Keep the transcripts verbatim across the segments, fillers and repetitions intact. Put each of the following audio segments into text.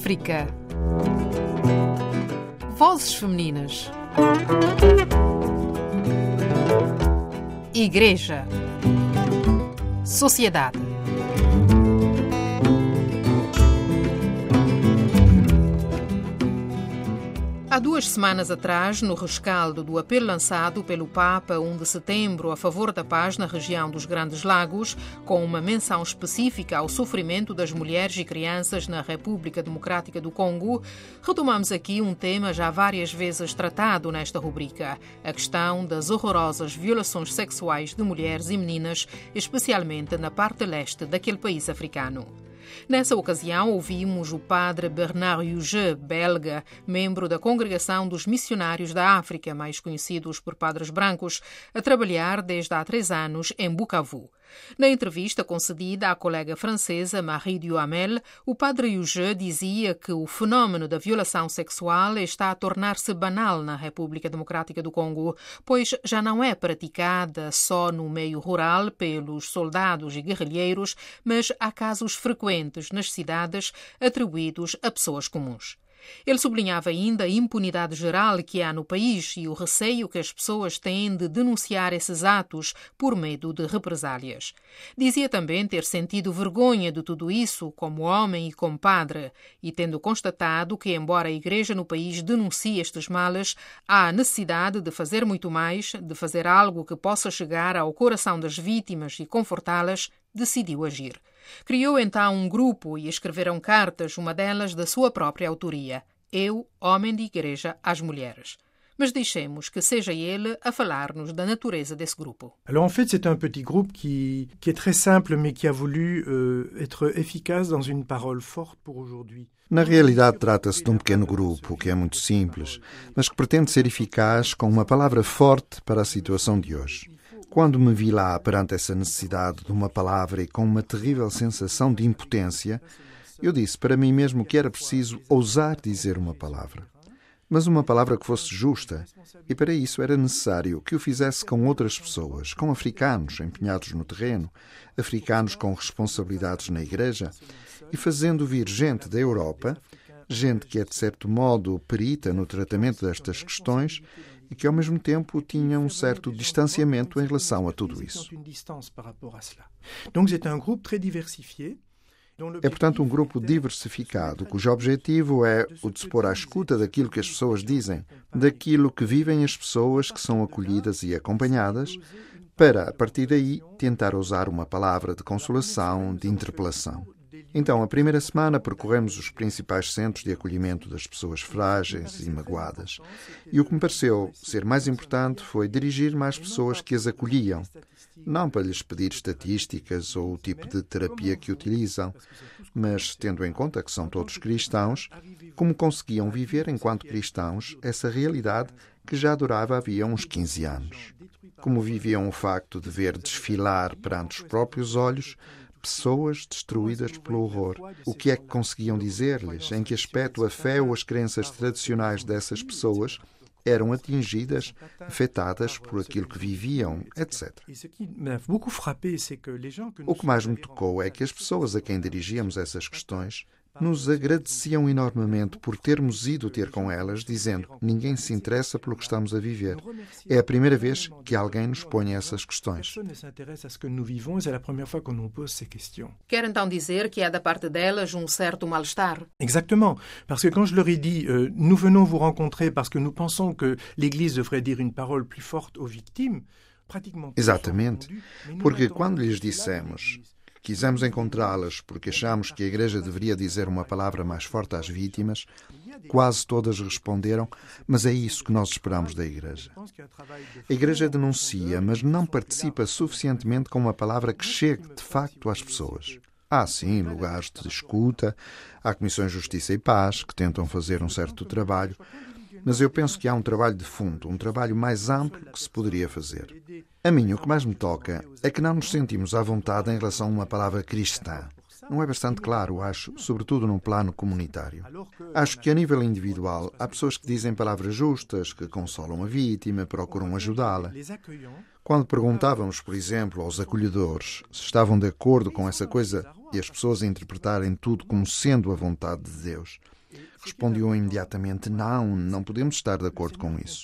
África. Vozes femininas. Igreja. Sociedade. Há duas semanas atrás, no rescaldo do apelo lançado pelo Papa primeiro de setembro a favor da paz na região dos Grandes Lagos, com uma menção específica ao sofrimento das mulheres e crianças na República Democrática do Congo, retomamos aqui um tema já várias vezes tratado nesta rubrica, a questão das horrorosas violações sexuais de mulheres e meninas, especialmente na parte leste daquele país africano. Nessa ocasião, ouvimos o padre Bernard Huget, belga, membro da Congregação dos Missionários da África, mais conhecidos por padres brancos, a trabalhar desde há três anos em Bukavu. Na entrevista concedida à colega francesa Marie Duhamel, o padre Huget dizia que o fenómeno da violação sexual está a tornar-se banal na República Democrática do Congo, pois já não é praticada só no meio rural pelos soldados e guerrilheiros, mas há casos frequentes nas cidades atribuídos a pessoas comuns. Ele sublinhava ainda a impunidade geral que há no país e o receio que as pessoas têm de denunciar esses atos por medo de represálias. Dizia também ter sentido vergonha de tudo isso como homem e como padre, e tendo constatado que, embora a Igreja no país denuncie estes males, há necessidade de fazer muito mais, de fazer algo que possa chegar ao coração das vítimas e confortá-las, decidiu agir. Criou então um grupo e escreveram cartas, uma delas da sua própria autoria. Eu, homem de igreja às mulheres. Mas deixemos que seja ele a falar-nos da natureza desse grupo. Alors en fait, c'est un petit groupe qui, qui est très simple, mais qui a voulu euh, être efficace dans une parole forte pour aujourd'hui. Na realidade, trata-se de um pequeno grupo que é muito simples, mas que pretende ser eficaz com uma palavra forte para a situação de hoje. Quando me vi lá perante essa necessidade de uma palavra e com uma terrível sensação de impotência, eu disse para mim mesmo que era preciso ousar dizer uma palavra. Mas uma palavra que fosse justa, e para isso era necessário que o fizesse com outras pessoas, com africanos empenhados no terreno, africanos com responsabilidades na igreja, e fazendo vir gente da Europa, gente que é de certo modo perita no tratamento destas questões, e que ao mesmo tempo tinha um certo distanciamento em relação a tudo isso. É, portanto, um grupo diversificado, cujo objetivo é o de se pôr à escuta daquilo que as pessoas dizem, daquilo que vivem as pessoas que são acolhidas e acompanhadas, para, a partir daí, tentar usar uma palavra de consolação, de interpelação. Então, a primeira semana percorremos os principais centros de acolhimento das pessoas frágeis e magoadas. E o que me pareceu ser mais importante foi dirigir-me às pessoas que as acolhiam, não para lhes pedir estatísticas ou o tipo de terapia que utilizam, mas, tendo em conta que são todos cristãos, como conseguiam viver enquanto cristãos essa realidade que já durava havia uns quinze anos. Como viviam o facto de ver desfilar perante os próprios olhos pessoas destruídas pelo horror. O que é que conseguiam dizer-lhes? Em que aspecto a fé ou as crenças tradicionais dessas pessoas eram atingidas, afetadas por aquilo que viviam, etcétera. O que mais me tocou é que as pessoas a quem dirigíamos essas questões nos agradeciam enormemente por termos ido ter com elas, dizendo: ninguém se interessa pelo que estamos a viver. É a primeira vez que alguém nos põe essas questões. Quer então dizer que é da parte delas um certo mal-estar? Exactement. Parce que quand je leur ai dit euh, nous venons vous rencontrer parce que nous pensons que l'Église devrait dire une parole plus forte aux victimes, pratiquement... Exatamente. Porque quando lhes dissemos: quisemos encontrá-las porque achamos que a Igreja deveria dizer uma palavra mais forte às vítimas, quase todas responderam: mas é isso que nós esperamos da Igreja. A Igreja denuncia, mas não participa suficientemente com uma palavra que chegue, de facto, às pessoas. Há, sim, lugares de escuta, há comissões de Justiça e Paz que tentam fazer um certo trabalho, mas eu penso que há um trabalho de fundo, um trabalho mais amplo que se poderia fazer. A mim, o que mais me toca é que não nos sentimos à vontade em relação a uma palavra cristã. Não é bastante claro, acho, sobretudo num plano comunitário. Acho que a nível individual há pessoas que dizem palavras justas, que consolam a vítima, procuram ajudá-la. Quando perguntávamos, por exemplo, aos acolhedores se estavam de acordo com essa coisa e as pessoas interpretarem tudo como sendo a vontade de Deus, Respondiam imediatamente: não, não podemos estar de acordo com isso.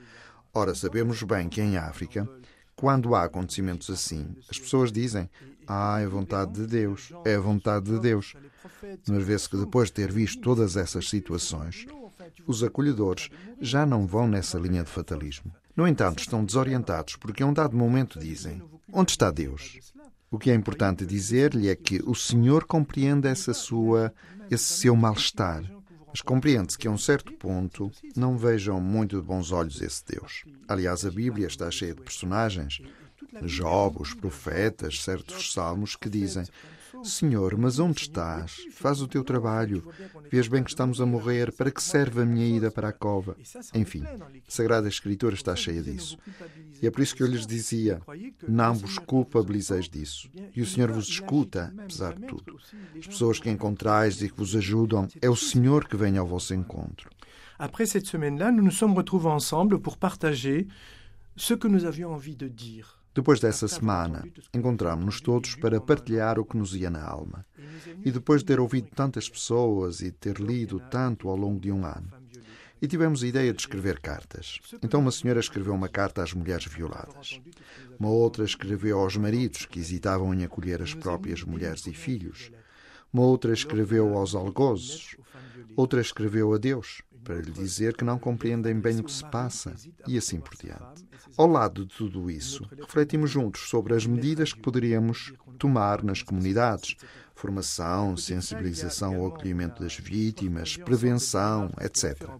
Ora, sabemos bem que em África, quando há acontecimentos assim, as pessoas dizem: ah, é a vontade de Deus, é a vontade de Deus. Mas vê-se que depois de ter visto todas essas situações, os acolhedores já não vão nessa linha de fatalismo. No entanto, estão desorientados porque a um dado momento dizem: onde está Deus? O que é importante dizer-lhe é que o Senhor compreende essa sua, esse seu mal-estar, mas compreende-se que a um certo ponto não vejam muito de bons olhos esse Deus. Aliás, a Bíblia está cheia de personagens, Job, os profetas, certos salmos que dizem: Senhor, mas onde estás? Faz o teu trabalho. Vês bem que estamos a morrer. Para que serve a minha ida para a cova? Enfim, a Sagrada Escritura está cheia disso. E é por isso que eu lhes dizia: não vos culpabilizeis disso. E o Senhor vos escuta, apesar de tudo. As pessoas que encontrais e que vos ajudam, é o Senhor que vem ao vosso encontro. Après cette semaine-là, nous nous sommes retrouvés ensemble pour partager ce que nous avions envie de dire. Depois dessa semana, encontramos-nos todos para partilhar o que nos ia na alma. E depois de ter ouvido tantas pessoas e de ter lido tanto ao longo de um ano, e tivemos a ideia de escrever cartas. Então uma senhora escreveu uma carta às mulheres violadas. Uma outra escreveu aos maridos que hesitavam em acolher as próprias mulheres e filhos. Uma outra escreveu aos algozes. Outra escreveu a Deus, para lhe dizer que não compreendem bem o que se passa, e assim por diante. Ao lado de tudo isso, refletimos juntos sobre as medidas que poderíamos tomar nas comunidades: formação, sensibilização ao acolhimento das vítimas, prevenção, etcétera.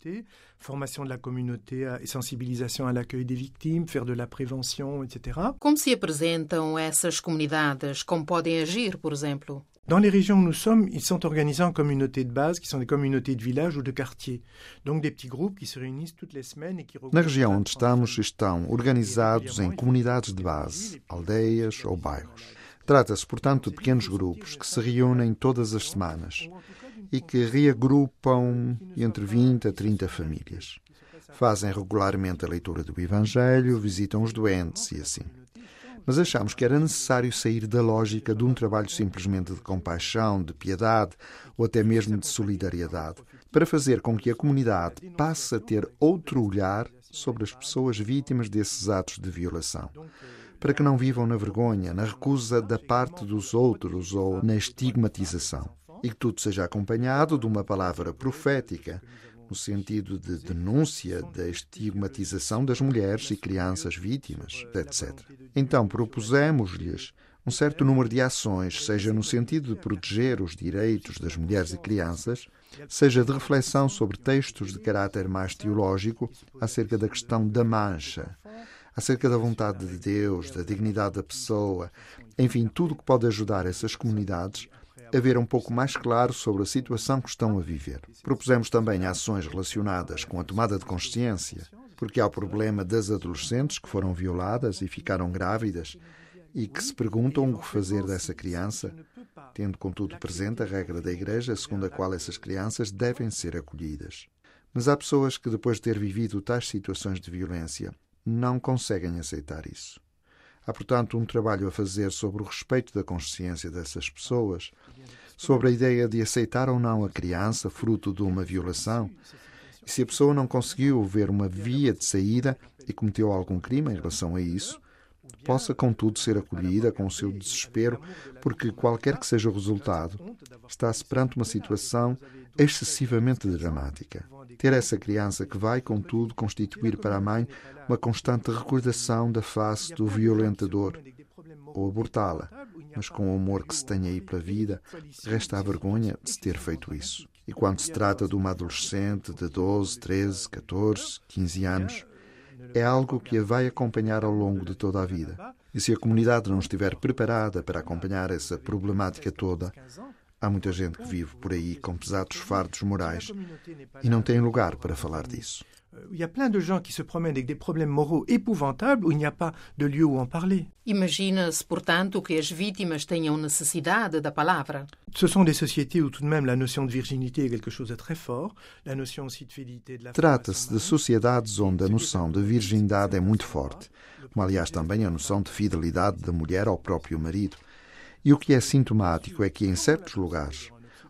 Formação da comunidade e sensibilização ao accueil des victimes, faire de la prévention, etcétera. Como se apresentam essas comunidades? Como podem agir, por exemplo? Dans les régions où nous sommes, ils sont organisés en communautés de base, qui sont des communautés de village ou de quartier. Donc des petits groupes qui se réunissent toutes les semaines et qui Na região onde estamos, estão organizados em comunidades de base, aldeias ou bairros. Trata-se, portanto, de pequenos grupos que se reúnem todas as semanas e que reagrupam entre vinte a trinta famílias. Fazem regularmente a leitura do Evangelho, visitam os doentes e assim. Mas achamos que era necessário sair da lógica de um trabalho simplesmente de compaixão, de piedade ou até mesmo de solidariedade, para fazer com que a comunidade passe a ter outro olhar sobre as pessoas vítimas desses atos de violação, para que não vivam na vergonha, na recusa da parte dos outros ou na estigmatização, e que tudo seja acompanhado de uma palavra profética, no sentido de denúncia da estigmatização das mulheres e crianças vítimas, etcétera. Então propusemos-lhes um certo número de ações, seja no sentido de proteger os direitos das mulheres e crianças, seja de reflexão sobre textos de caráter mais teológico acerca da questão da mancha, acerca da vontade de Deus, da dignidade da pessoa, enfim, tudo que pode ajudar essas comunidades a ver um pouco mais claro sobre a situação que estão a viver. Propusemos também ações relacionadas com a tomada de consciência, porque há o problema das adolescentes que foram violadas e ficaram grávidas e que se perguntam o que fazer dessa criança, tendo contudo presente a regra da Igreja segundo a qual essas crianças devem ser acolhidas. Mas há pessoas que, depois de ter vivido tais situações de violência, não conseguem aceitar isso. Há, portanto, um trabalho a fazer sobre o respeito da consciência dessas pessoas, sobre a ideia de aceitar ou não a criança fruto de uma violação. E se a pessoa não conseguiu ver uma via de saída e cometeu algum crime em relação a isso, possa, contudo, ser acolhida com o seu desespero, porque, qualquer que seja o resultado, está-se perante uma situação excessivamente dramática. Ter essa criança que vai, contudo, constituir para a mãe uma constante recordação da face do violentador, ou abortá-la, mas com o amor que se tem aí pela vida, resta a vergonha de se ter feito isso. E quando se trata de uma adolescente de doze, treze, catorze, quinze anos, é algo que a vai acompanhar ao longo de toda a vida. E se a comunidade não estiver preparada para acompanhar essa problemática toda, há muita gente que vive por aí com pesados fardos morais e não tem lugar para falar disso. Il y a plein de gens qui se promènent avec des problèmes moraux épouvantables où il n'y a pas de lieu où en parler. Imagina-se, portanto, que as vítimas tenham necessidade da palavra. Ce sont des sociétés où tout de même la notion de virginité est quelque chose de très fort, la notion aussi de fidélité de la femme. Trata-se de sociedades onde a noção de virgindade é muito forte, como aliás também a noção de fidelidade da mulher ao próprio marido. E o que é sintomático é que em certos lugares,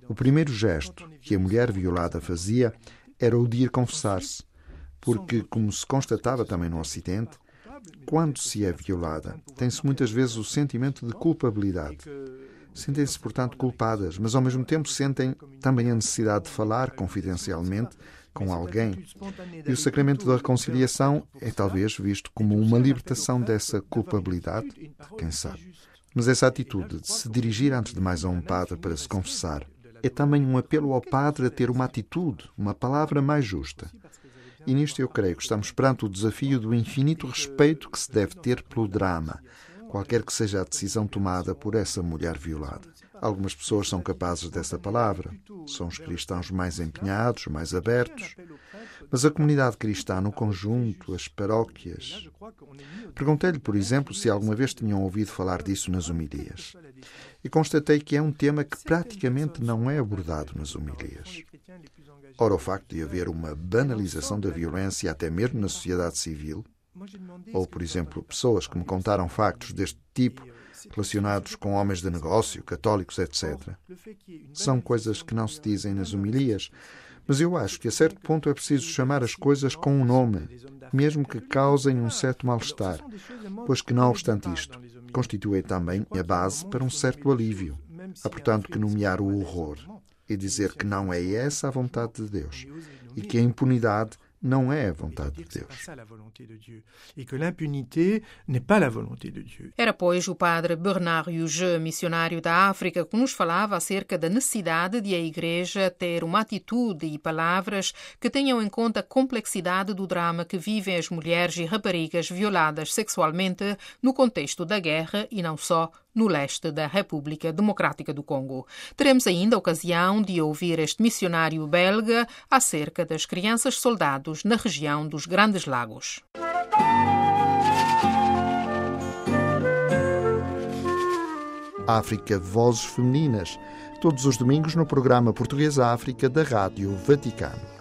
O primeiro gesto que a mulher violada fazia era o de ir confessar-se, porque, como se constatava também no Ocidente, quando se é violada, tem-se muitas vezes o sentimento de culpabilidade. Sentem-se, portanto, culpadas, mas ao mesmo tempo sentem também a necessidade de falar confidencialmente com alguém. E o sacramento da reconciliação é talvez visto como uma libertação dessa culpabilidade, quem sabe. Mas essa atitude de se dirigir antes de mais a um padre para se confessar é também um apelo ao padre a ter uma atitude, uma palavra mais justa. E nisto eu creio que estamos perante o desafio do infinito respeito que se deve ter pelo drama, qualquer que seja a decisão tomada por essa mulher violada. Algumas pessoas são capazes dessa palavra, são os cristãos mais empenhados, mais abertos, mas a comunidade cristã no conjunto, as paróquias... Perguntei-lhe, por exemplo, se alguma vez tinham ouvido falar disso nas homilias. E constatei que é um tema que praticamente não é abordado nas homilias. Ora, o facto de haver uma banalização da violência até mesmo na sociedade civil, ou, por exemplo, pessoas que me contaram factos deste tipo relacionados com homens de negócio, católicos, etcétera. São coisas que não se dizem nas homilias, mas eu acho que a certo ponto é preciso chamar as coisas com um nome, mesmo que causem um certo mal-estar, pois que, não obstante isto, constituem também a base para um certo alívio. Há, portanto, que nomear o horror e dizer que não é essa a vontade de Deus e que a impunidade não é a vontade de Deus. Era, pois, o padre Bernard Huguet, missionário da África, que nos falava acerca da necessidade de a Igreja ter uma atitude e palavras que tenham em conta a complexidade do drama que vivem as mulheres e raparigas violadas sexualmente no contexto da guerra e não só no leste da República Democrática do Congo. Teremos ainda a ocasião de ouvir este missionário belga acerca das crianças soldados na região dos Grandes Lagos. África Vozes Femininas, todos os domingos no programa Português África da Rádio Vaticano.